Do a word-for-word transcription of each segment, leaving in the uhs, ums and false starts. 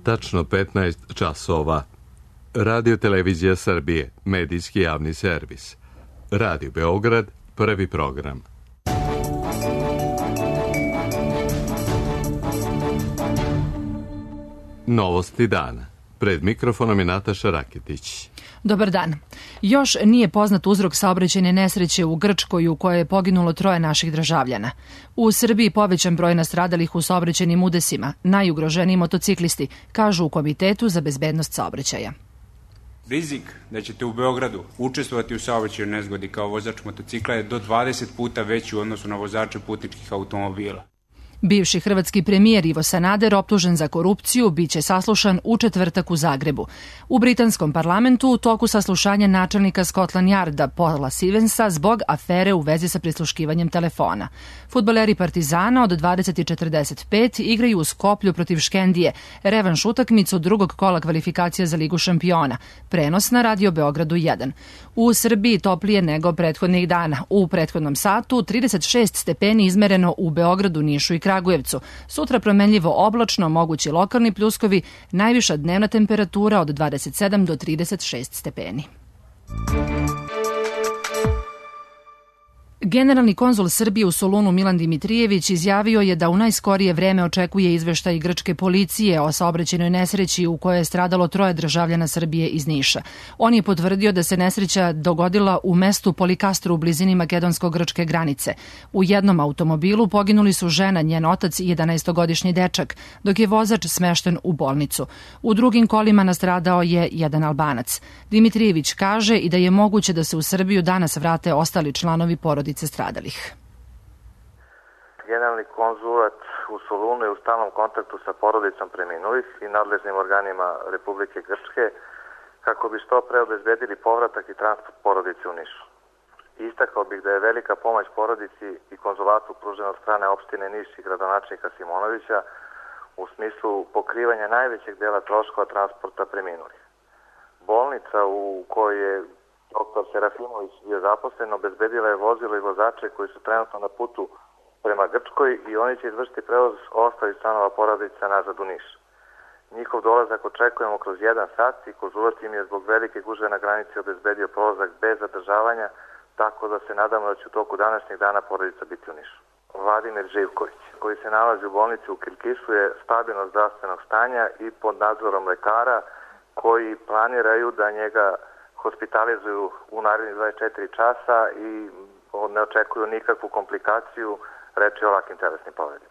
tačno petnaest časova. Radio Televizija Srbije, medijski javni servis. Radio Beograd, prvi program. Novosti dana. Pred mikrofonom je Nataša Raketić. Dobar dan. Još nije poznat uzrok saobraćajne nesreće u Grčkoj u kojoj je poginulo troje naših državljana. U Srbiji povećan broj nastradalih u saobraćajnim udesima, najugroženiji motociklisti, kažu u Komitetu za bezbednost saobraćaja. Rizik da ćete u Beogradu učestvovati u saobraćajnoj nezgodi kao vozač motocikla je do dvadeset puta veći u odnosu na vozače putničkih automobila. Bivši hrvatski premijer Ivo Sanader, optužen za korupciju, biće saslušan u četvrtak u Zagrebu. U britanskom parlamentu u toku saslušanja načelnika Scotland Yarda Paula Stevensa zbog afere u vezi sa prisluškivanjem telefona. Fudbaleri Partizana od dvadeset i četrdeset pet igraju u Skoplju protiv Škendije, revanš utakmicu drugog kola kvalifikacija za Ligu šampiona. Prenos na Radio Beogradu jedan. U Srbiji toplije nego prethodnih dana. U prethodnom satu trideset šest stepeni izmereno u Beogradu, Nišu i Kragujevcu. Sutra promenljivo oblačno, mogući lokalni pljuskovi, najviša dnevna temperatura od dvadeset sedam do trideset šest stepeni. Generalni konzul Srbije u Solunu Milan Dimitrijević izjavio je da u najskorije vreme očekuje izveštaj grčke policije o saobraćajnoj nesreći u kojoj je stradalo troje državljana Srbije iz Niša. On je potvrdio da se nesreća dogodila u mestu Polikastru u blizini makedonsko-grčke granice. U jednom automobilu poginuli su žena, njen otac i jedanaestogodišnji dečak, dok je vozač smešten u bolnicu. U drugim kolima nastradao je jedan Albanac. Dimitrijević kaže i da je moguće da se u Srbiju danas vrate ostali članovi porodice stradalih. Generalni konzulat u Solunu je u stalnom kontaktu sa porodicom preminulih i nadležnim organima Republike Grčke kako bi što pre obezbedili povratak i transport porodice u Nišu. Istakao bih da je velika pomoć porodici i konzulatu pružena od strane opštine Niš i gradonačelnika Simonovića u smislu pokrivanja najvećeg dela troškova transporta preminulih. Bolnica u kojoj je doktor Serafimović je zaposlen, obezbedila je vozilo i vozače koji su trenutno na putu prema Grčkoj i oni će izvršiti prevoz ostalih članova porodica nazad u Niš. Njihov dolazak očekujemo kroz jedan sat i konzulat im je zbog velike gužve na granici obezbedio prolazak bez zadržavanja, tako da se nadamo da će u toku današnjeg dana porodica biti u Nišu. Vladimir Živković, koji se nalazi u bolnici u Kilkisu, je stabilnog zdravstvenog stanja i pod nadzorom lekara koji planiraju da njega hospitalizuju u narednih dvadeset četiri časa i ne očekuju nikakvu komplikaciju, reč je o lakim telesnim povredima.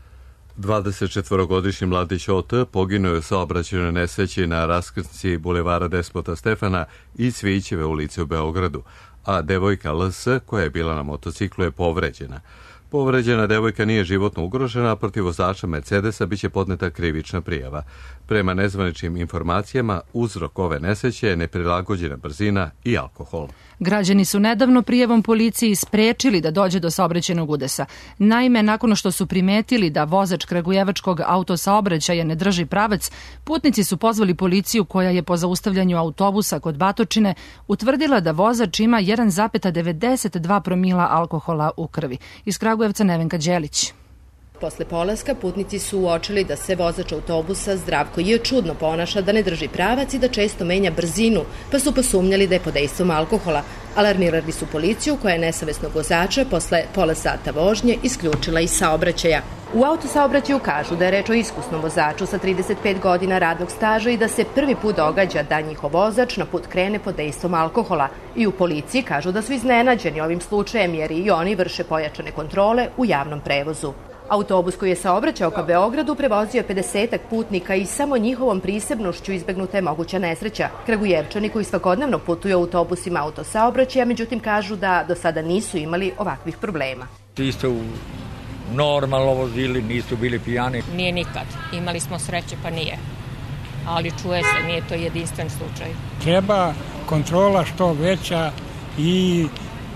dvadesetčetvorogodišnji mladić O T poginuo je u saobraćajnoj nesreći na raskrsnici bulevara Despota Stefana i Cvićeve ulice u Beogradu, a devojka L S, koja je bila na motociklu, je povređena. Povređena devojka nije životno ugrožena, a protiv vozača Mercedesa biće podneta krivična prijava. Prema nezvaničnim informacijama, uzrok ove nesreće je neprilagođena brzina i alkohol. Građani su nedavno prijavom policiji sprečili da dođe do saobraćajnog udesa. Naime, nakon što su primetili da vozač kragujevačkog autosaobraćaja ne drži pravac, putnici su pozvali policiju koja je po zaustavljanju autobusa kod Batočine utvrdila da vozač ima jedan zarez devedeset dva promila alkohola u krvi. Iz Kragujevca Nevenka Đelić. Posle polaska putnici su uočili da se vozač autobusa Zdravko J. čudno ponaša, da ne drži pravac i da često menja brzinu, pa su posumnjali da je pod dejstvom alkohola. Alarmirali su policiju koja je nesavesnog vozača posle pola sata vožnje isključila iz saobraćaja. U autosaobraćaju kažu da je reč o iskusnom vozaču sa trideset pet godina radnog staža i da se prvi put događa da njihov vozač na put krene pod dejstvom alkohola. I u policiji kažu da su iznenađeni ovim slučajem jer i oni vrše pojačane kontrole u javnom prevozu. Autobus koji je saobraćao ka Beogradu prevozio je pedesetak putnika i samo njihovom prisebnošću izbegnuta je moguća nesreća. Kragujevčani koji svakodnevno putuju autobusima autosaobraćaja, međutim kažu da do sada nisu imali ovakvih problema. Ti ste u normalno vozili, nisu bili pijani? Nije nikad. Imali smo sreće pa nije. Ali čuje se, nije to jedinstven slučaj. Treba kontrola što veća i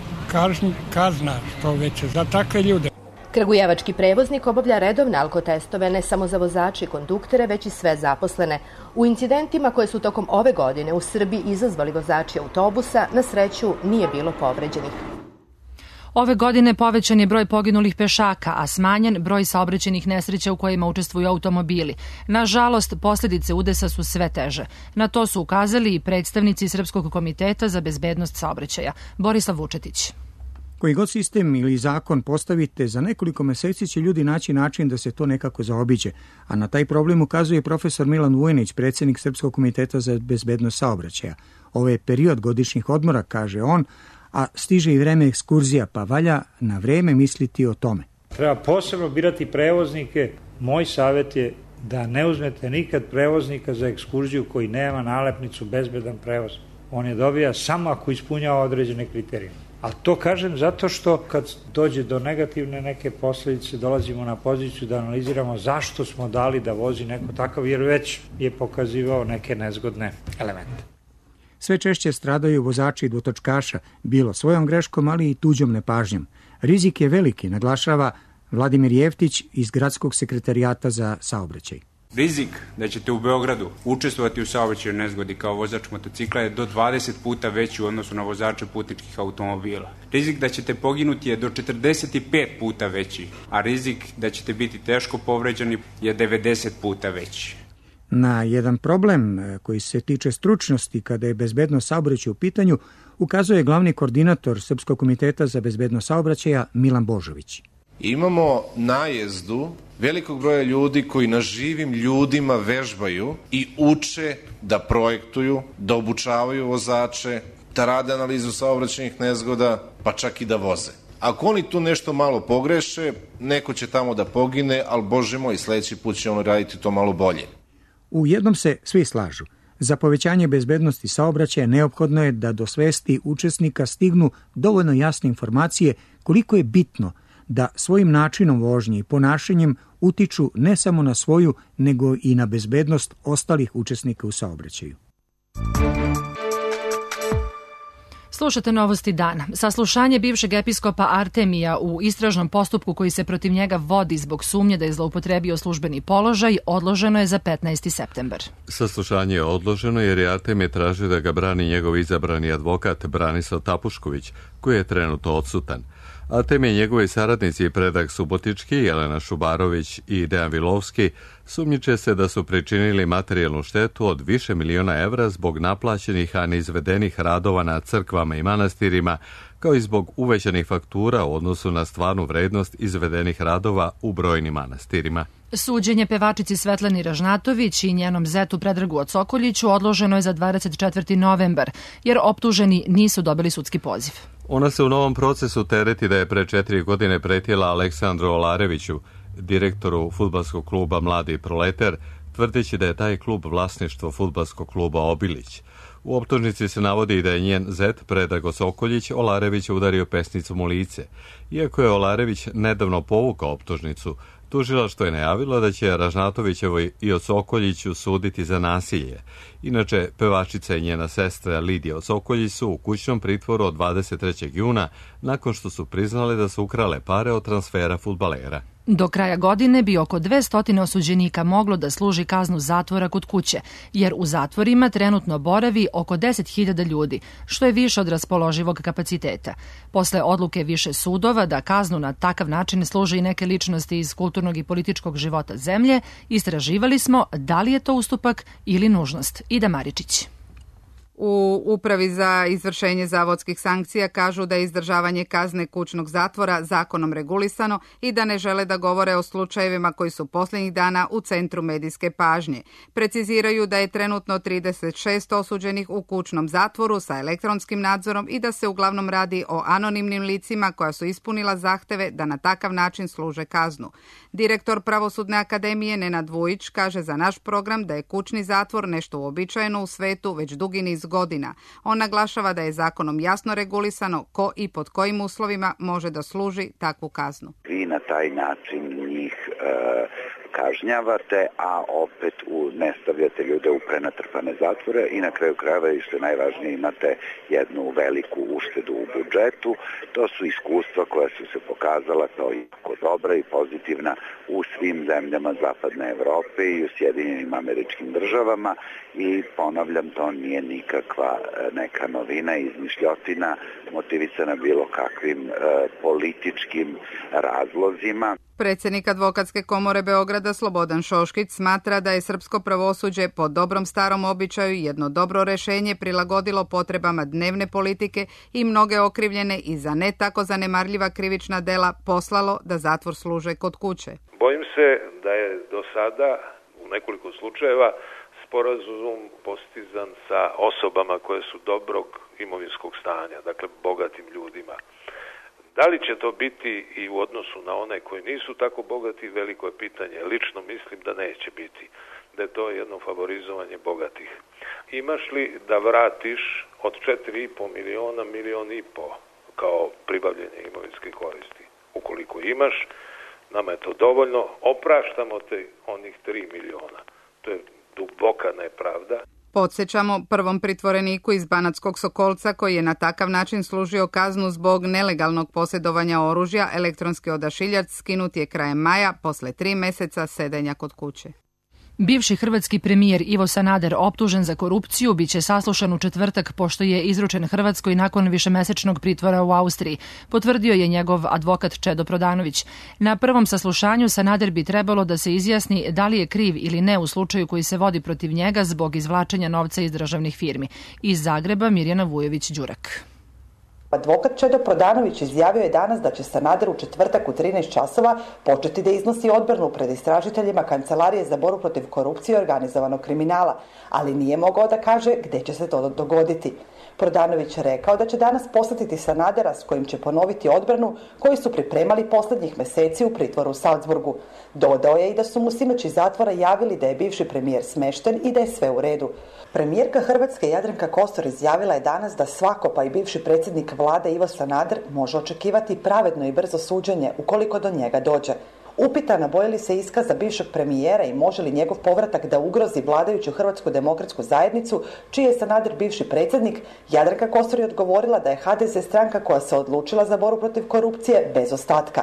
kazna što veća za takve ljude. Kragujevački prevoznik obavlja redovne alkotestove ne samo za vozače i konduktere, već i sve zaposlene. U incidentima koje su tokom ove godine u Srbiji izazvali vozači autobusa, na sreću nije bilo povređenih. Ove godine povećan je broj poginulih pešaka, a smanjen broj saobraćajnih nesreća u kojima učestvuju automobili. Nažalost, posljedice udesa su sve teže. Na to su ukazali i predstavnici Srpskog komiteta za bezbednost saobraćaja. Borislav Vučetić. Koji god sistem ili zakon postavite, za nekoliko meseci će ljudi naći način da se to nekako zaobiđe, a na taj problem ukazuje profesor Milan Vujanić, predsjednik Srpskog komiteta za bezbednost saobraćaja. Ovo je period godišnjih odmora, kaže on, a stiže i vreme ekskurzija, pa valja na vreme misliti o tome. Treba posebno birati prevoznike. Moj savjet je da ne uzmete nikad prevoznika za ekskurziju koji nema nalepnicu bezbedan prevoz. On je dobija samo ako ispunjava određene kriterije. A to kažem zato što kad dođe do negativne neke posljedice dolazimo na poziciju da analiziramo zašto smo dali da vozi neko takav, jer već je pokazivao neke nezgodne elemente. Sve češće stradaju vozači i dvotočkaša, bilo svojom greškom, ali i tuđom nepažnjom. Rizik je veliki, naglašava Vladimir Jeftić iz Gradskog sekretarijata za saobraćaj. Rizik da ćete u Beogradu učestvovati u saobraćajnoj nezgodi kao vozač motocikla je do dvadeset puta veći u odnosu na vozače putničkih automobila. Rizik da ćete poginuti je do četrdeset pet puta veći, a rizik da ćete biti teško povređeni je devedeset puta veći. Na jedan problem koji se tiče stručnosti kada je bezbednost saobraćaja u pitanju ukazuje glavni koordinator Srpskog komiteta za bezbednost saobraćaja Milan Božović. Imamo najezdu velikog broja ljudi koji na živim ljudima vežbaju i uče da projektuju, da obučavaju vozače, da rade analizu saobraćajnih nezgoda, pa čak i da voze. Ako oni tu nešto malo pogreše, neko će tamo da pogine, ali Bože moj, sledeći put će ono raditi to malo bolje. U jednom se svi slažu. Za povećanje bezbednosti saobraćaja neophodno je da do svesti učesnika stignu dovoljno jasne informacije koliko je bitno da svojim načinom vožnje i ponašanjem utiču ne samo na svoju, nego i na bezbednost ostalih učesnika u saobraćaju. Slušate novosti dana. Saslušanje bivšeg episkopa Artemija u istražnom postupku koji se protiv njega vodi zbog sumnje da je zloupotrebio službeni položaj odloženo je za petnaesti septembar. Saslušanje je odloženo jer je Artemije tražio da ga brani njegov izabrani advokat Branislav Tapušković, koji je trenutno odsutan. Artemije, njegovi saradnici Predrag Subotički, Jelena Šubarović i Dejan Vilovski sumnjiče se da su pričinili materijalnu štetu od više miliona evra zbog naplaćenih, a neizvedenih radova na crkvama i manastirima, kao i zbog uvećanih faktura u odnosu na stvarnu vrednost izvedenih radova u brojnim manastirima. Suđenje pevačici Svetlani Ražnatović i njenom zetu Predragu Osokoljiću odloženo je za dvadeset četvrti novembar, jer optuženi nisu dobili sudski poziv. Ona se u novom procesu tereti da je pre četiri godine pretjela Aleksandru Olareviću, direktoru fudbalskog kluba Mladi Proleter, tvrdeći da je taj klub vlasništvo fudbalskog kluba Obilić. U optužnici se navodi da je njen zet Predrag Osokoljić Olarevića udario pesnicom u lice. Iako je Olarević nedavno povukao optužnicu, tužilaštvo je najavilo da će Ražnatovićevoj i Osokoljiću suditi za nasilje. Inače, pevačica i njena sestra Lidija Osokoljić su u kućnom pritvoru od dvadeset trećeg juna nakon što su priznale da su ukrale pare od transfera fudbalera. Do kraja godine bi oko dvesta osuđenika moglo da služi kaznu zatvora kod kuće, jer u zatvorima trenutno boravi oko deset hiljada ljudi, što je više od raspoloživog kapaciteta. Posle odluke više sudova da kaznu na takav način služe i neke ličnosti iz kulturnog i političkog života zemlje, istraživali smo da li je to ustupak ili nužnost. Ida Maričić. U Upravi za izvršenje zavodskih sankcija kažu da je izdržavanje kazne kućnog zatvora zakonom regulisano i da ne žele da govore o slučajevima koji su posljednjih dana u centru medijske pažnje. Preciziraju da je trenutno trideset šest osuđenih u kućnom zatvoru sa elektronskim nadzorom i da se uglavnom radi o anonimnim licima koja su ispunila zahteve da na takav način služe kaznu. Direktor Pravosudne akademije Nenad Vujić kaže za naš program da je kućni zatvor nešto uobičajeno u svetu već dugi niz godina. On naglašava da je zakonom jasno regulisano ko i pod kojim uslovima može da služi takvu kaznu. Vi na taj način njih e, kažnjavate, a opet u, ne stavljate ljude u prenatrpane zatvore i na kraju krajeva, i što je najvažnije, imate jednu veliku uštedu u budžetu. To su iskustva koja su se pokazala kao jako dobra i pozitivna u svim zemljama Zapadne Evrope i u Sjedinjenim Američkim Državama i ponavljam, to nije nikakva neka novina, izmišljotina motivisana bilo kakvim e, političkim razlozima. Predsjednik Advokatske komore Beograda Slobodan Šoškić smatra da je srpsko pravosuđe po dobrom starom običaju jedno dobro rešenje prilagodilo potrebama dnevne politike i mnoge okrivljene i za ne tako zanemarljiva krivična dela poslalo da zatvor služe kod kuće. Bojim se da je do sada u nekoliko slučajeva sporazum postizan sa osobama koje su dobrog imovinskog stanja, dakle bogatim ljudima. Da li će to biti i u odnosu na one koji nisu tako bogati, veliko je pitanje. Lično mislim da neće biti, da je to jedno favorizovanje bogatih. Imaš li da vratiš od četiri i po miliona, milion i po kao pribavljanje imovinske koristi? Ukoliko imaš, nama je to dovoljno, opraštamo te onih tri miliona. To je duboka nepravda. Podsjećamo, prvom pritvoreniku iz Banatskog Sokolca koji je na takav način služio kaznu zbog nelegalnog posjedovanja oružja, elektronski odašiljač skinut je krajem maja posle tri meseca sedenja kod kuće. Bivši hrvatski premijer Ivo Sanader, optužen za korupciju, biće saslušan u četvrtak pošto je izručen Hrvatskoj nakon višemesečnog pritvora u Austriji, potvrdio je njegov advokat Čedo Prodanović. Na prvom saslušanju Sanader bi trebalo da se izjasni da li je kriv ili ne u slučaju koji se vodi protiv njega zbog izvlačenja novca iz državnih firmi. Iz Zagreba Mirjana Vujović-Đurak. Advokat Čedo Prodanović izjavio je danas da će Sanader u četvrtak u trinaest časova početi da iznosi odbranu pred istražiteljima Kancelarije za borbu protiv korupcije i organizovanog kriminala, ali nije mogao da kaže gde će se to dogoditi. Prodanović je rekao da će danas posjetiti Sanadera s kojim će ponoviti odbranu koju su pripremali posljednjih meseci u pritvoru u Salzburgu. Dodao je i da su mu sinoć iz zatvora javili da je bivši premijer smešten i da je sve u redu. Premijerka Hrvatske Jadranka Kosor izjavila je danas da svako, pa i bivši predsjednik vlade Ivo Sanader, može očekivati pravedno i brzo suđenje ukoliko do njega dođe. Upitana boji li se iskaza bivšeg premijera i može li njegov povratak da ugrozi vladajuću Hrvatsku demokratsku zajednicu, čiji je Sanader bivši predsjednik, Jadranka Kosor je odgovorila da je ha de ze stranka koja se odlučila za borbu protiv korupcije bez ostatka.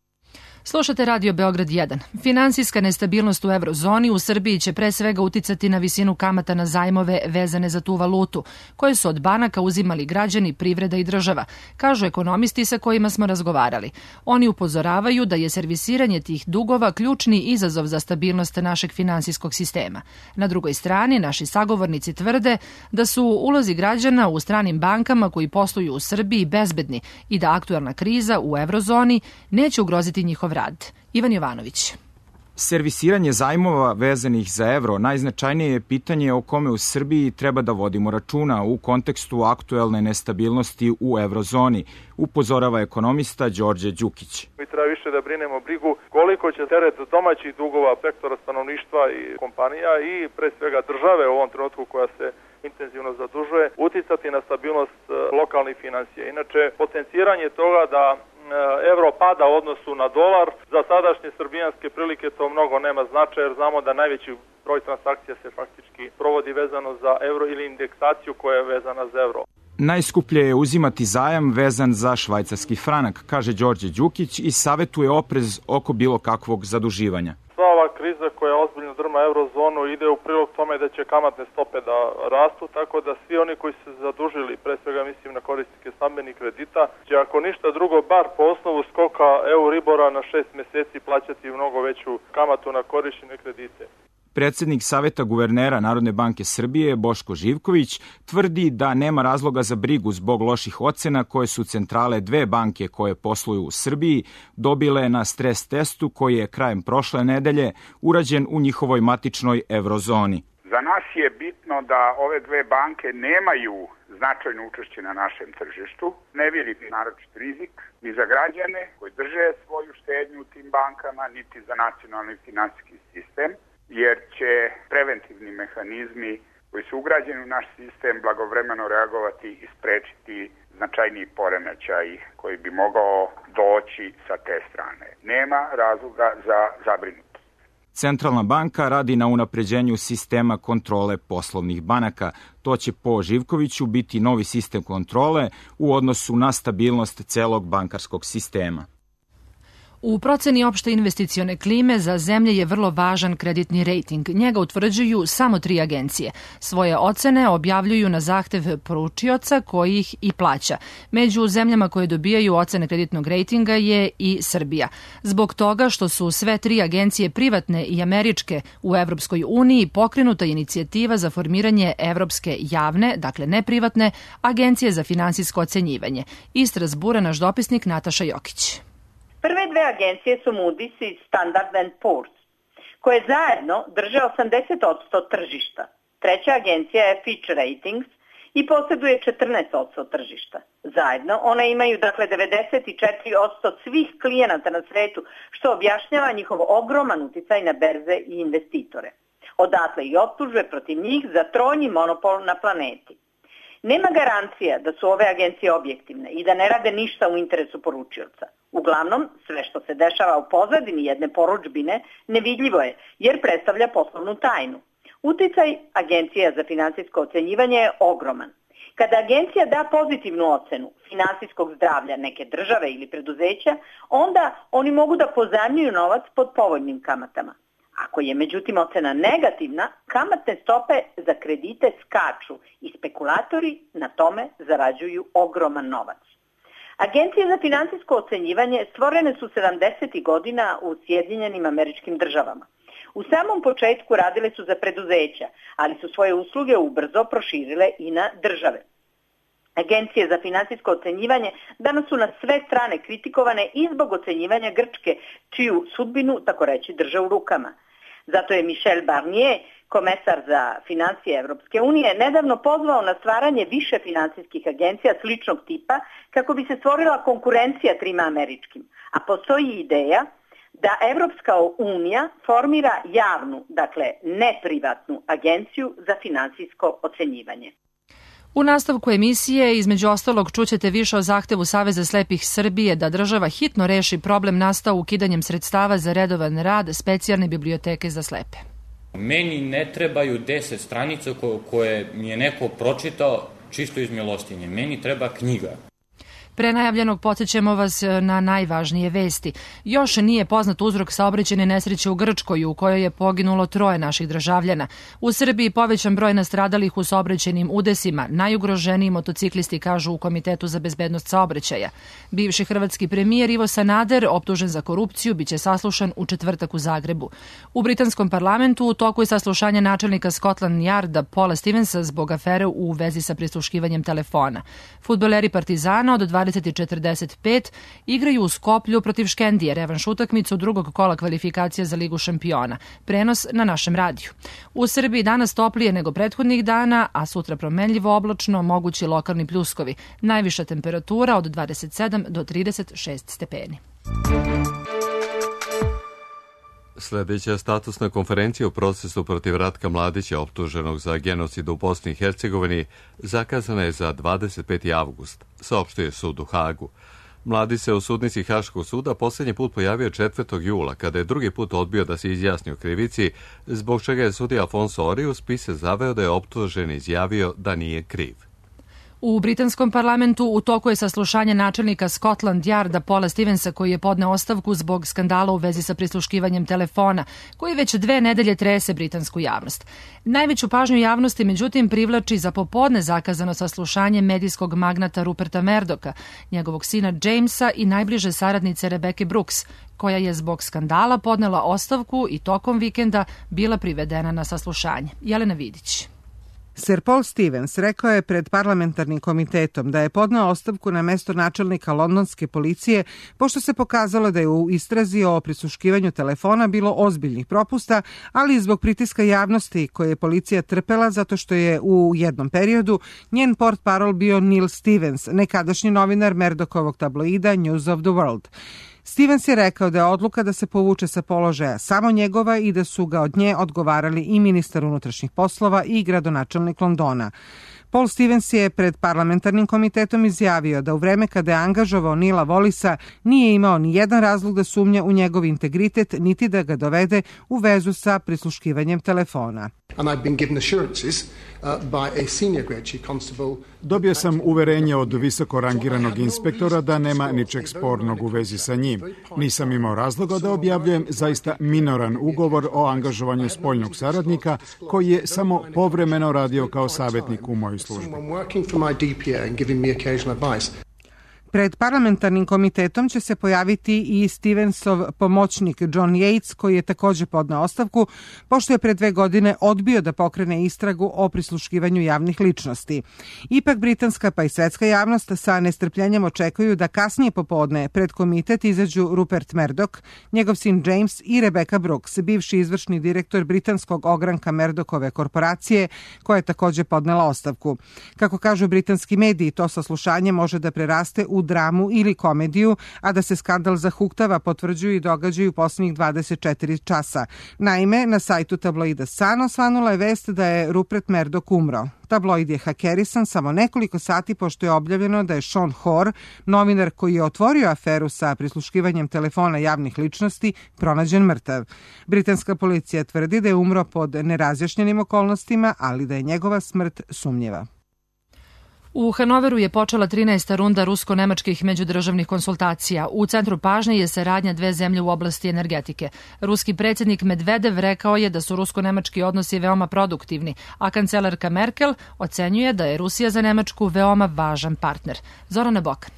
Slušate Radio Beograd jedan. Finansijska nestabilnost u eurozoni u Srbiji će pre svega uticati na visinu kamata na zajmove vezane za tu valutu, koje su od banaka uzimali građani, privreda i država, kažu ekonomisti sa kojima smo razgovarali. Oni upozoravaju da je servisiranje tih dugova ključni izazov za stabilnost našeg finansijskog sistema. Na drugoj strani, naši sagovornici tvrde da su ulozi građana u stranim bankama koji posluju u Srbiji bezbedni i da aktuelna kriza u eurozoni neće ugroziti njihov rad. Ivan Jovanović. Servisiranje zajmova vezanih za evro najznačajnije je pitanje o kome u Srbiji treba da vodimo računa u kontekstu aktuelne nestabilnosti u eurozoni, upozorava ekonomista Đorđe Đukić. Mi treba više da brinemo brigu koliko će teret domaćih dugova sektora stanovništva i kompanija i pre svega države u ovom trenutku koja se intenzivno zadužuje, uticati na stabilnost lokalnih financija. Inače, potenciranje toga da evro pada u odnosu na dolar, za sadašnje srbijanske prilike to mnogo nema značaja, jer znamo da najveći broj transakcija se faktički provodi vezano za evro ili indeksaciju koja je vezana za evro. Najskuplje je uzimati zajam vezan za švajcarski franak, kaže Đorđe Đukić i savetuje oprez oko bilo kakvog zaduživanja. Sva ova kriza koja ozbiljno drma eurozonu ide u prilog tome da će kamatne stope da rastu, tako da svi oni koji su se zadužili, pre svega mislim na korisnike stambenih kredita, će ako ništa drugo, bar po osnovu skoka Euribora na šest meseci plaćati mnogo veću kamatu na korišćene kredite. Predsednik Saveta guvernera Narodne banke Srbije Boško Živković tvrdi da nema razloga za brigu zbog loših ocena koje su centrale dve banke koje posluju u Srbiji dobile na stres testu koji je krajem prošle nedelje urađen u njihovoj matičnoj eurozoni. Za nas je bitno da ove dve banke nemaju značajno učešće na našem tržištu, ne vidite naročit rizik ni za građane koji drže svoju štednju u tim bankama, niti za nacionalni finansijski sistem, jer će preventivni mehanizmi koji su ugrađeni u naš sistem blagovremeno reagovati i sprečiti značajniji poremećaj koji bi mogao doći sa te strane. Nema razloga za zabrinutost. Centralna banka radi na unapređenju sistema kontrole poslovnih banaka. To će po Živkoviću biti novi sistem kontrole u odnosu na stabilnost celog bankarskog sistema. U proceni opšte investicione klime za zemlje je vrlo važan kreditni rejting. Njega utvrđuju samo tri agencije. Svoje ocene objavljuju na zahtev poručioca koji ih i plaća. Među zemljama koje dobijaju ocene kreditnog rejtinga je i Srbija. Zbog toga što su sve tri agencije privatne i američke u Evropskoj uniji, pokrenuta inicijativa za formiranje Evropske javne, dakle neprivatne, agencije za finansijsko ocenjivanje. Iz Strasbura naš dopisnik Nataša Jokić. Prve dve agencije su Moody's i Standard and Poor's, koje zajedno drže osamdeset posto tržišta. Treća agencija je Fitch Ratings i posjeduje četrnaest posto tržišta. Zajedno one imaju dakle devedeset četiri posto svih klijenata na svetu, što objašnjava njihov ogroman uticaj na berze i investitore. Odatle i optužbe protiv njih za trojni monopol na planeti. Nema garancija da su ove agencije objektivne i da ne rade ništa u interesu poručioca. Uglavnom, sve što se dešava u pozadini jedne poručbine nevidljivo je, jer predstavlja poslovnu tajnu. Uticaj agencija za finansijsko ocenjivanje je ogroman. Kada agencija da pozitivnu ocenu finansijskog zdravlja neke države ili preduzeća, onda oni mogu da pozajmljuju novac pod povoljnim kamatama. Ako je međutim ocena negativna, kamatne stope za kredite skaču i spekulatori na tome zarađuju ogroman novac. Agencije za finansijsko ocenjivanje stvorene su sedamdesetih godina u Sjedinjenim Američkim Državama. U samom početku radile su za preduzeća, ali su svoje usluge ubrzo proširile i na države. Agencije za finansijsko ocenjivanje danas su na sve strane kritikovane i zbog ocenjivanja Grčke, čiju sudbinu, tako reći, drže u rukama. Zato je Michel Barnier, komesar za financije Evropske unije, nedavno pozvao na stvaranje više finansijskih agencija sličnog tipa kako bi se stvorila konkurencija trima američkim. A postoji ideja da Evropska unija formira javnu, dakle neprivatnu agenciju za finansijsko ocenjivanje. U nastavku emisije, između ostalog, čućete više o zahtevu Saveza slepih Srbije da država hitno reši problem nastao ukidanjem sredstava za redovan rad specijalne biblioteke za slepe. Meni ne trebaju deset stranica koje mi je neko pročitao čisto iz milostinje. Meni treba knjiga. Pre najavljenog podsjećamo vas na najvažnije vesti. Još nije poznat uzrok saobraćajne nesreće u Grčkoj u kojoj je poginulo troje naših državljana. U Srbiji povećan broj nastradalih u saobraćajnim udesima. Najugroženiji motociklisti, kažu u Komitetu za bezbednost saobraćaja. Bivši hrvatski premijer Ivo Sanader, optužen za korupciju, biće saslušan u četvrtak u Zagrebu. U britanskom parlamentu u toku je saslušanje načelnika Scotland Yarda Paula Stevensa zbog afere u vezi sa prisluškivanjem telefona. Fudbaleri Partizana od dvadeset četrdeset pet igraju u Skoplju protiv Škendije, revanš utakmicu drugog kola kvalifikacija za Ligu šampiona. Prenos na našem radiju. U Srbiji danas toplije nego prethodnih dana, a sutra promenljivo oblačno, mogući lokalni pljuskovi. Najviša temperatura od dvadeset sedam do trideset šest stepeni. Sljedeća statusna konferencija u procesu protiv Ratka Mladića, optuženog za genocid u Bosni i Hercegovini, zakazana je za dvadeset peti avgust, saopštuje sud u Hagu. Mladić se u sudnici Haškog suda posljednji put pojavio četvrtog jula, kada je drugi put odbio da se izjasni o krivici, zbog čega je sudija Afonso Ori u spise zaveo da je optužen izjavio da nije kriv. U britanskom parlamentu u toku je saslušanje načelnika Scotland Yarda Paula Stevensa, koji je podneo ostavku zbog skandala u vezi sa prisluškivanjem telefona, koji već dve nedelje trese britansku javnost. Najveću pažnju javnosti, međutim, privlači za popodne zakazano saslušanje medijskog magnata Ruperta Murdocha, njegovog sina Jamesa i najbliže saradnice Rebecca Brooks, koja je zbog skandala podnela ostavku i tokom vikenda bila privedena na saslušanje. Jelena Vidić. Sir Paul Stevens rekao je pred parlamentarnim komitetom da je podneo ostavku na mesto načelnika londonske policije pošto se pokazalo da je u istrazi o prisluškivanju telefona bilo ozbiljnih propusta, ali i zbog pritiska javnosti koje je policija trpela zato što je u jednom periodu njen portparol bio Neil Stevens, nekadašnji novinar Murdochovog tabloida News of the World. Stevens je rekao da je odluka da se povuče sa položaja samo njegova i da su ga od nje odgovarali i ministar unutrašnjih poslova i gradonačelnik Londona. Paul Stevens je pred parlamentarnim komitetom izjavio da u vreme kada je angažovao Nila Wallisa nije imao ni jedan razlog da sumnja u njegov integritet, niti da ga dovede u vezu sa prisluškivanjem telefona. Dobio sam uverenje od visoko rangiranog inspektora da nema ničeg spornog u vezi sa njim. Nisam imao razloga da objavljujem zaista minoran ugovor o angažovanju spoljnog saradnika koji je samo povremeno radio kao savjetnik u mojoj službi. Pred parlamentarnim komitetom će se pojaviti i Stevensov pomoćnik John Yates, koji je također podneo ostavku, pošto je pre dve godine odbio da pokrene istragu o prisluškivanju javnih ličnosti. Ipak britanska pa i svetska javnost sa nestrpljenjem očekuju da kasnije popodne pred komitet izađu Rupert Murdoch, njegov sin James i Rebecca Brooks, bivši izvršni direktor britanskog ogranka Murdochove korporacije, koja je također podnela ostavku. Kako kažu britanski mediji, to saslušanje može da preraste u dramu ili komediju, a da se skandal zahuktava potvrđuju i događaju posljednjih dvadeset četiri časa. Naime, na sajtu tabloida Sun osvanula je vest da je Rupert Murdoch umro. Tabloid je hakerisan samo nekoliko sati pošto je objavljeno da je Sean Hoare, novinar koji je otvorio aferu sa prisluškivanjem telefona javnih ličnosti, pronađen mrtav. Britanska policija tvrdi da je umro pod nerazjašnjenim okolnostima, ali da je njegova smrt sumnjiva. U Hanoveru je počela trinaesta runda rusko-nemačkih međudržavnih konsultacija. U centru pažnje je saradnja dve zemlje u oblasti energetike. Ruski predsjednik Medvedev rekao je da su rusko-nemački odnosi veoma produktivni, a kancelarka Merkel ocenjuje da je Rusija za Nemačku veoma važan partner. Zorana Bokan.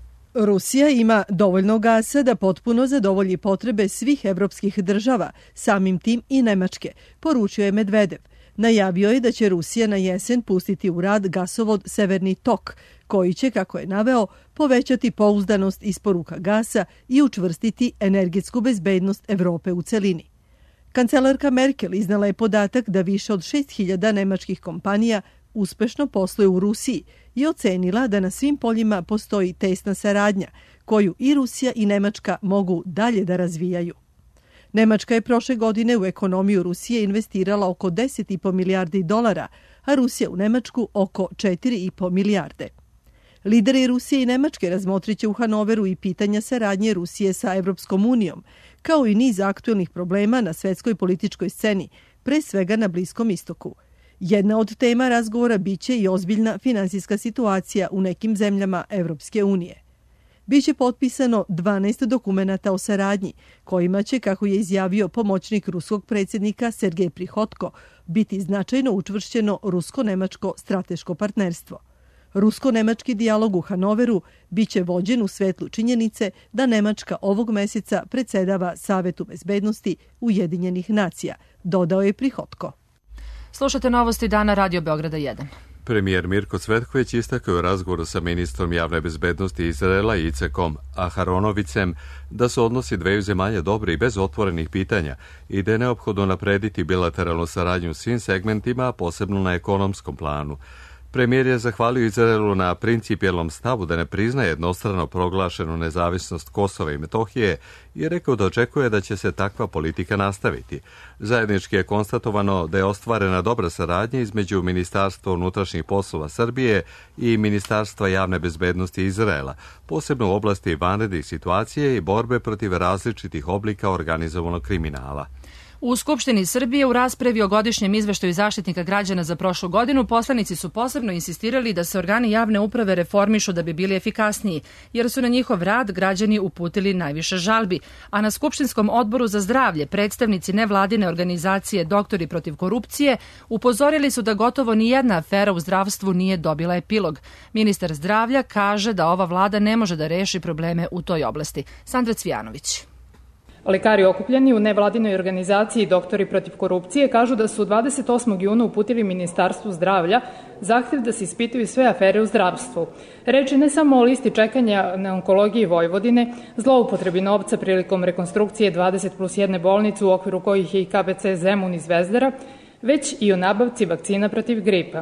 Rusija ima dovoljno gasa da potpuno zadovolji potrebe svih evropskih država, samim tim i Nemačke, poručio je Medvedev. Najavio je da će Rusija na jesen pustiti u rad gasovod Severni tok, koji će, kako je naveo, povećati pouzdanost isporuka gasa i učvrstiti energetsku bezbednost Evrope u celini. Kancelarka Merkel iznala je podatak da više od šest hiljada nemačkih kompanija uspešno posluje u Rusiji i ocenila da na svim poljima postoji tesna saradnja, koju i Rusija i Nemačka mogu dalje da razvijaju. Nemačka je prošle godine u ekonomiju Rusije investirala oko deset i po milijardi dolara, a Rusija u Nemačku oko četiri i po milijarde. Lideri Rusije i Nemačke razmotriće u Hanoveru i pitanja saradnje Rusije sa Evropskom unijom, kao i niz aktuelnih problema na svetskoj političkoj sceni, pre svega na Bliskom istoku. Jedna od tema razgovora biće i ozbiljna finansijska situacija u nekim zemljama Evropske unije. Biće potpisano dvanaest dokumenata o saradnji, kojima će, kako je izjavio pomoćnik ruskog predsjednika Sergej Prihotko, biti značajno učvršćeno rusko-nemačko strateško partnerstvo. Rusko-nemački dijalog u Hanoveru biće vođen u svetlu činjenice da Nemačka ovog meseca predsedava Savetu bezbednosti Ujedinjenih nacija, dodao je Prihotko. Slušate novosti dana Radio Beograda jedan. Premijer Mirko Cvetković istakao u razgovoru sa ministrom javne bezbednosti Izraela Icekom Aharonovicem da su odnosi dveju zemalja dobri i bez otvorenih pitanja i da je neophodno naprediti bilateralnu saradnju u svim segmentima, posebno na ekonomskom planu. Premijer je zahvalio Izraelu na principijelnom stavu da ne priznaje jednostrano proglašenu nezavisnost Kosova i Metohije i rekao da očekuje da će se takva politika nastaviti. Zajednički je konstatovano da je ostvarena dobra saradnja između Ministarstva unutrašnjih poslova Srbije i Ministarstva javne bezbednosti Izraela, posebno u oblasti vanrednih situacije i borbe protiv različitih oblika organizovanog kriminala. U Skupštini Srbije u raspravi o godišnjem izveštaju Zaštitnika građana za prošlu godinu poslanici su posebno insistirali da se organi javne uprave reformišu da bi bili efikasniji, jer su na njihov rad građani uputili najviše žalbi, a na Skupštinskom odboru za zdravlje predstavnici nevladine organizacije Doktori protiv korupcije upozorili su da gotovo ni jedna afera u zdravstvu nije dobila epilog. Ministar zdravlja kaže da ova vlada ne može da reši probleme u toj oblasti. Sandra Cvijanović. Lekari okupljeni u nevladinoj organizaciji Doktori protiv korupcije kažu da su dvadeset osmog juna uputili Ministarstvu zdravlja zahtev da se ispitaju sve afere u zdravstvu. Reč je ne samo o listi čekanja na onkologiji Vojvodine, zloupotrebi novca prilikom rekonstrukcije dvadeset plus jedne bolnice u okviru kojih je i K B C Zemun iz Zvezdara, već i o nabavci vakcina protiv gripa.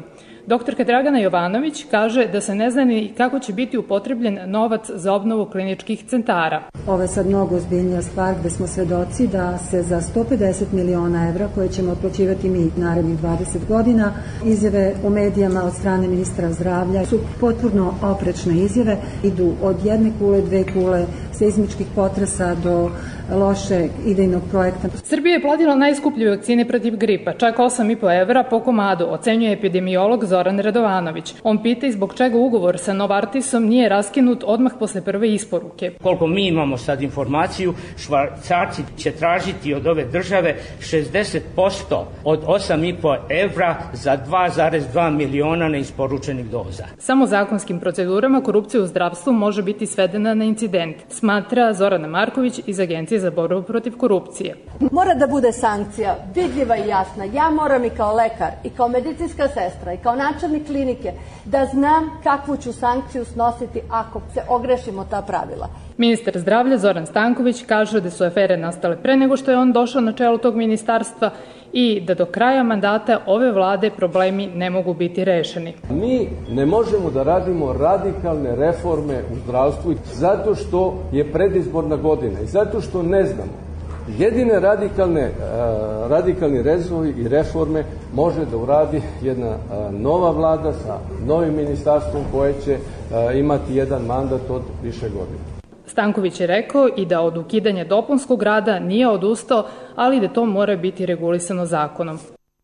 Doktorka Dragana Jovanović kaže da se ne zna ni kako će biti upotrebljen novac za obnovu kliničkih centara. Ovo je sad mnogo ozbiljnija stvar gde smo svedoci da se za sto pedeset miliona evra koje ćemo otplaćivati mi narednih dvadeset godina, izjave u medijama od strane ministra zdravlja su potpuno oprečne izjave, idu od jedne kule, dve kule, seizmičkih potresa do lošeg idejnog projekta. Srbija je platila najskuplje vakcine protiv gripa, čak osam i po evra po komadu, ocenjuje epidemiolog Zoran Radovanović. On pita i zbog čega ugovor sa Novartisom nije raskinut odmah posle prve isporuke. Koliko mi imamo sad informaciju, Švajcarci će tražiti od ove države šezdeset posto od osam i po evra za dva zarez dva miliona neisporučenih doza. Samo zakonskim procedurama korupcija u zdravstvu može biti svedena na incident, smatra Zorana Marković iz Agencije za borbu protiv korupcije. Mora da bude sankcija vidljiva i jasna. Ja moram i kao lekar, i kao medicinska sestra, i kao načelnik klinike da znam kakvu ću sankciju snositi ako se ogrešimo ta pravila. Ministar zdravlja Zoran Stanković kaže da su afere nastale pre nego što je on došao na čelo tog ministarstva i da do kraja mandata ove vlade problemi ne mogu biti rešeni. Mi ne možemo da radimo radikalne reforme u zdravstvu zato što je predizborna godina i zato što ne znamo. Jedine radikalne, radikalni rezovi i reforme može da uradi jedna nova vlada sa novim ministarstvom koje će imati jedan mandat od više godina. Stanković je rekao i da od ukidanja dopunskog rada nije odustao, ali da to mora biti regulisano zakonom.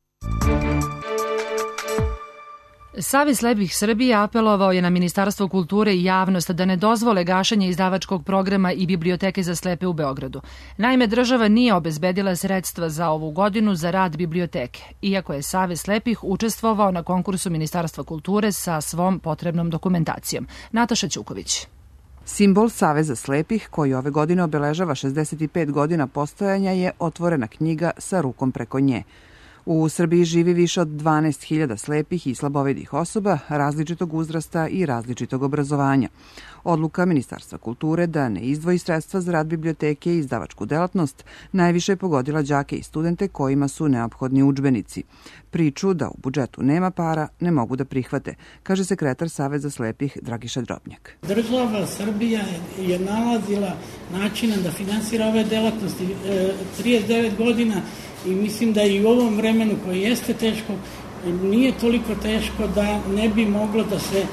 Savez slepih Srbije apelovao je na Ministarstvo kulture i javnost da ne dozvole gašenje izdavačkog programa i biblioteke za slepe u Beogradu. Naime, država nije obezbedila sredstva za ovu godinu za rad biblioteke, iako je Savez slepih učestvovao na konkursu Ministarstva kulture sa svom potrebnom dokumentacijom. Nataša Ćuković. Simbol Saveza slepih, koji ove godine obeležava šezdeset pet godina postojanja, je otvorena knjiga sa rukom preko nje. U Srbiji živi više od dvanaest hiljada slepih i slabovidih osoba različitog uzrasta i različitog obrazovanja. Odluka Ministarstva kulture da ne izdvoji sredstva za rad biblioteke i izdavačku delatnost najviše je pogodila đake i studente kojima su neophodni udžbenici. Priču da u budžetu nema para ne mogu da prihvate, kaže sekretar Saveza slepih Dragiša Drobnjak. Država Srbija je nalazila načina da finansira ove delatnosti trideset devet godina i mislim da i u ovom vremenu koji jeste teško, nije toliko teško da ne bi moglo da se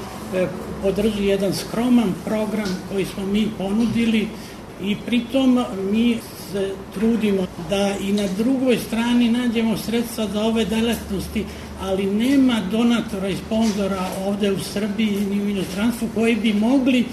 podrži jedan skroman program koji smo mi ponudili i pritom mi se trudimo da i na drugoj strani nađemo sredstva za ove delatnosti, ali nema donatora i sponzora ovde u Srbiji ni u inostranstvu koji bi mogli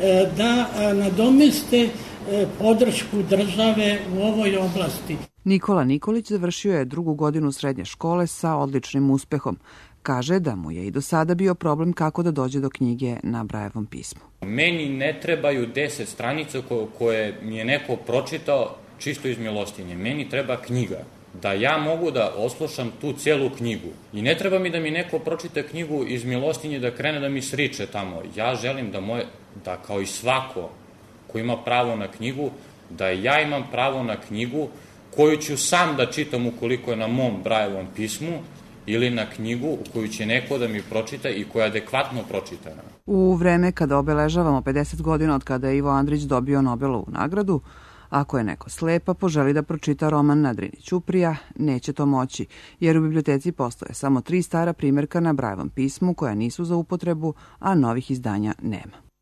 da nadomeste podršku države u ovoj oblasti. Nikola Nikolić završio je drugu godinu srednje škole sa odličnim uspehom. Kaže da mu je i do sada bio problem kako da dođe do knjige na Brajevom pismu. Meni ne trebaju deset stranica koje mi je neko pročitao čisto iz milostinje. Meni treba knjiga. Da ja mogu da oslušam tu celu knjigu. I ne treba mi da mi neko pročita knjigu iz milostinje da krene da mi sriče tamo. Ja želim da moje, da kao i svako ko ima pravo na knjigu, da ja imam pravo na knjigu koju ću sam da čitam ukoliko je na mom Brajevom pismu ili na knjigu koju će neko da mi pročita i koja je adekvatno pročitana. U vreme kada obeležavamo pedeset godina od kada je Ivo Andrić dobio Nobelovu nagradu, ako je neko slepa poželi da pročita roman na Drini Ćuprija, neće to moći, jer u biblioteci postoje samo tri stara primjerka na Brajevom pismu koja nisu za upotrebu, a novih izdanja nema.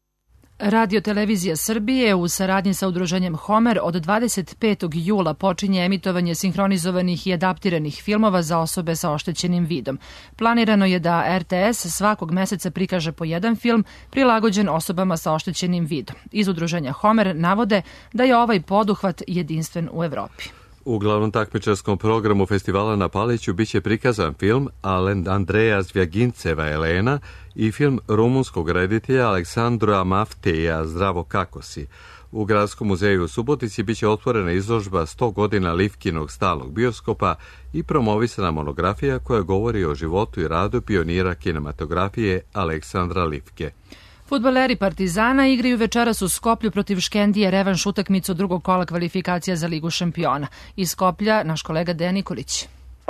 Radio Televizija Srbije u saradnji sa udruženjem Homer od dvadeset petog jula počinje emitovanje sinhronizovanih i adaptiranih filmova za osobe sa oštećenim vidom. Planirano je da er te es svakog meseca prikaže po jedan film prilagođen osobama sa oštećenim vidom. Iz udruženja Homer navode da je ovaj poduhvat jedinstven u Evropi. U glavnom takmičarskom programu festivala na Paliću biće prikazan film Andreja Zvjaginceva Elena i film rumunskog reditelja Aleksandra Mafteja Zdravo kako si. U Gradskom muzeju u Subotici biće otvorena izložba sto godina Livkinog stalnog bioskopa i promovisana monografija koja govori o životu i radu pionira kinematografije Aleksandra Livke. Fudbaleri Partizana igraju večeras u Skoplju protiv Škendije revanš utakmicu drugog kola kvalifikacija za Ligu šampiona. Iz Skoplja naš kolega Dejan Nikolić.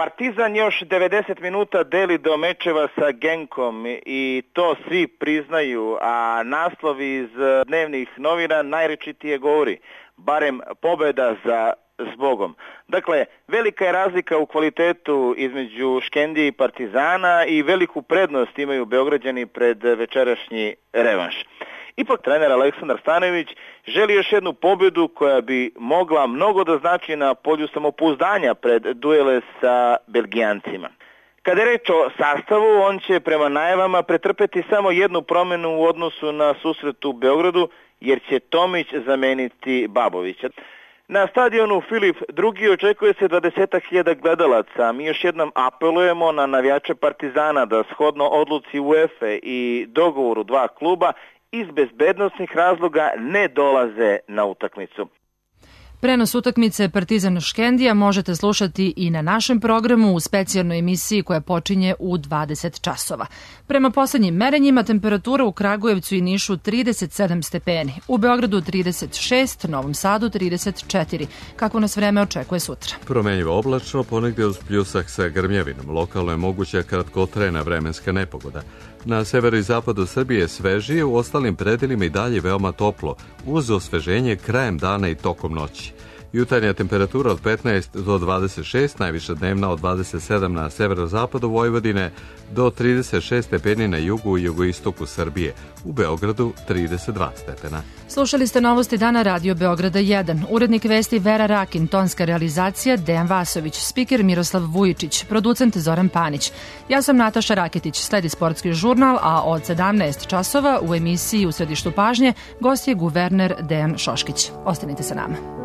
Partizan još devedeset minuta deli do mečeva sa Genkom i to svi priznaju, a naslov iz dnevnih novina najrečitije govori, barem pobeda za Zbogom. Dakle, velika je razlika u kvalitetu između Škendije i Partizana i veliku prednost imaju Beograđani pred večerašnji revanš. Ipak trener Aleksandar Stanojević želi još jednu pobjedu koja bi mogla mnogo da znači na polju samopouzdanja pred duele sa Belgijancima. Kada je reč o sastavu, on će prema najavama pretrpeti samo jednu promjenu u odnosu na susret u Beogradu, jer će Tomić zameniti Babovića. Na stadionu Filip drugi očekuje se dvadesetak hiljada gledalaca. Mi još jednom apelujemo na navijače Partizana da shodno odluci UEFA i dogovoru dva kluba iz bezbednosnih razloga ne dolaze na utakmicu. Prenos utakmice Partizan Škendija možete slušati i na našem programu u specijalnoj emisiji koja počinje u dvadeset časova. Prema poslednjim merenjima temperatura u Kragujevcu i Nišu trideset sedam stepeni, u Beogradu trideset šest, Novom Sadu trideset četiri. Kako nas vreme očekuje sutra? Promenjivo oblačno, ponegde uz pljusak sa grmljavinom. Lokalno je moguća kratkotrajna vremenska nepogoda. Na severu i zapadu Srbije svežije, u ostalim predelima i dalje veoma toplo, uz osveženje krajem dana i tokom noći. Jutarnja temperatura od petnaest do dvadeset šest, najviša dnevna od dvadeset sedam na severozapadu Vojvodine do trideset šest stepeni na jugu i jugoistoku Srbije. U Beogradu trideset dva stepena. Slušali ste novosti dana Radio Beograda jedan. Urednik vesti Vera Rakin, tonska realizacija Dejan Vasović, spiker Miroslav Vujičić, producent Zoran Panić. Ja sam Nataša Raketić, sledi sportski žurnal, a od sedamnaest časova u emisiji U središtu pažnje gost je guverner Dejan Šoškić. Ostanite sa nama.